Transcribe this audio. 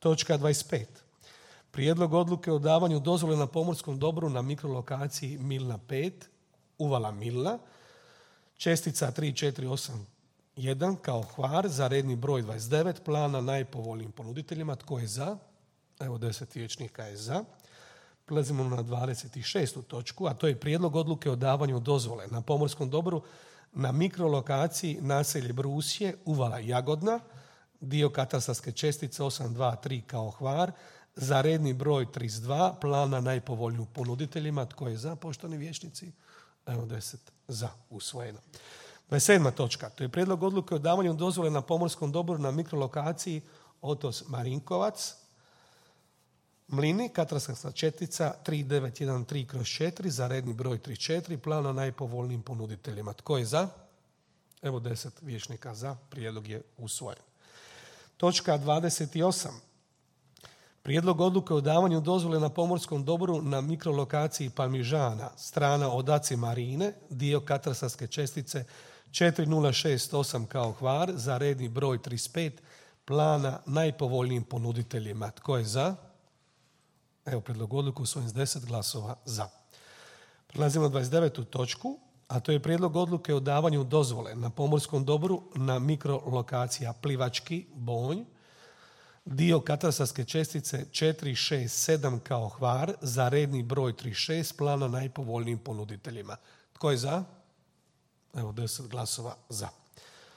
Točka 25. Prijedlog odluke o davanju dozvole na pomorskom dobru na mikrolokaciji Milna 5, uvala Milna, čestica 3481 kao Hvar za redni broj 29 plana najpovoljnijim ponuditeljima. Tko je za? Evo 10 vijećnika je za. Prelazimo na 26. točku, a to je prijedlog odluke o davanju dozvole na pomorskom dobru na mikrolokaciji naselje Brusje, uvala Jagodna, dio katastarske čestice 823 kao Hvar, za redni broj 32 plana najpovoljnijim ponuditeljima. Tko je za, poštovani vijećnici? Evo 10 za, usvojeno. 27. točka, to je prijedlog odluke o davanju dozvole na pomorskom dobru na mikrolokaciji Otos Marinkovac, Mlini, katastarska čestica 3913/4 za redni broj 34 plana najpovoljnijim ponuditeljima. Tko je za? Evo 10 vijećnika za, prijedlog je usvojen. Točka 28. Prijedlog odluke o davanju dozvole na pomorskom dobru na mikrolokaciji Palmižana, strana od Aci Marine, dio katastarske čestice 4068 kao Hvar za redni broj 35 plana najpovoljnijim ponuditeljima. Tko je za? Evo prijedlog odluke usvojen s 10 glasova za. Prelazimo na 29. točku, a to je prijedlog odluke o davanju dozvole na pomorskom dobru na mikrolokacija Plivački Bonj, dio katastarske čestice 467 kao Hvar za redni broj 36 plana najpovoljnijim ponuditeljima. Tko je za? Evo 10 glasova za.